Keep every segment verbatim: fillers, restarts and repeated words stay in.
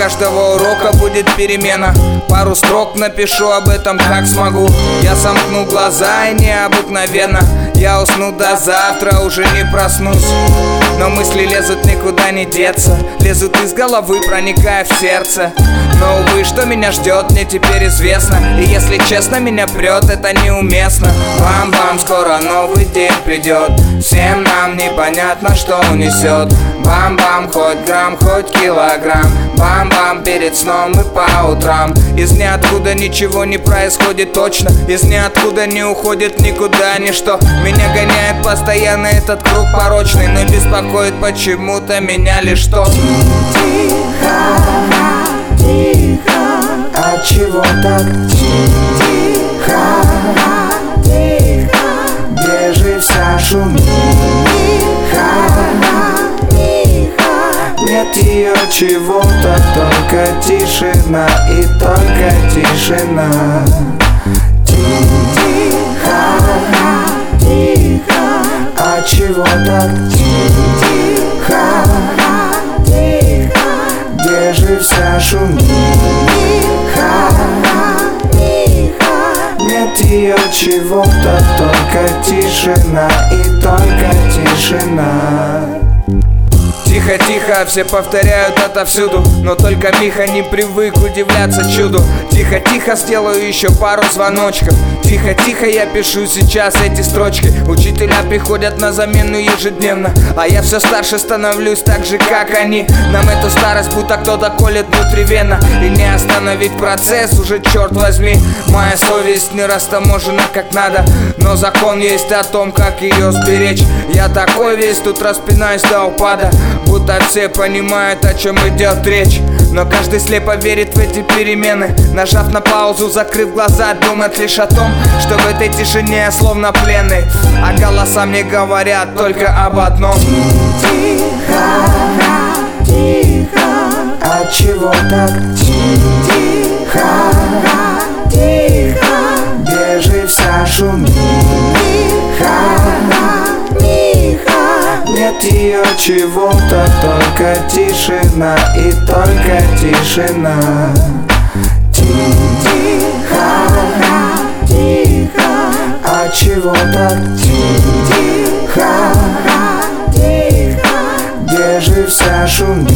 каждого урока будет перемена. Пару строк напишу об этом как смогу. Я сомкну глаза и необыкновенно я усну до завтра, уже не проснусь. Но мысли лезут, никуда не деться. Лезут из головы, проникая в сердце. Но увы, что меня ждет, мне теперь известно. И если честно, меня прет, это неуместно. Бам-бам, скоро новый день придет. Всем нам непонятно, что унесет. Бам-бам, хоть грамм, хоть килограмм. Бам-бам, перед сном и по утрам. Из ниоткуда ничего не происходит точно. Из ниоткуда не уходит никуда ничто. Меня гоняет постоянно этот круг порочный, но беспокоит почему-то меня лишь то. Тихо, тихо, отчего так тихо, тихо, где же вся шумиха? Нет ее чего-то, только тишина и только тишина. Тихо, тихо, отчего так тихо, тихо, где же вся шумиха? Нет ее чего-то, только тишина и только тишина. Тихо-тихо, все повторяют отовсюду, но только Миха не привык удивляться чуду. Тихо-тихо, сделаю еще пару звоночков. Тихо-тихо, я пишу сейчас эти строчки. Учителя приходят на замену ежедневно, а я все старше становлюсь так же, как они. Нам эту старость будто кто-то колет внутривенно, и не остановить процесс уже, черт возьми. Моя совесть не растаможена как надо, но закон есть о том, как ее сберечь. Я такой весь тут распинаюсь до упада, будто все понимают, о чем идет речь. Но каждый слепо верит в эти перемены, нажав на паузу, закрыв глаза, думает лишь о том, что в этой тишине я словно пленный, а голоса мне говорят только об одном. Тихо, тихо, отчего так тихо, тихо, где же вся шумиха? Нет ее чего-то, только тишина и только тишина. Тихо, тихо, отчего так тихо, тихо, где же вся шумиха?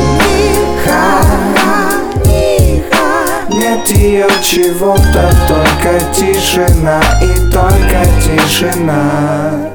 Нет ее чего-то, только тишина и только тишина.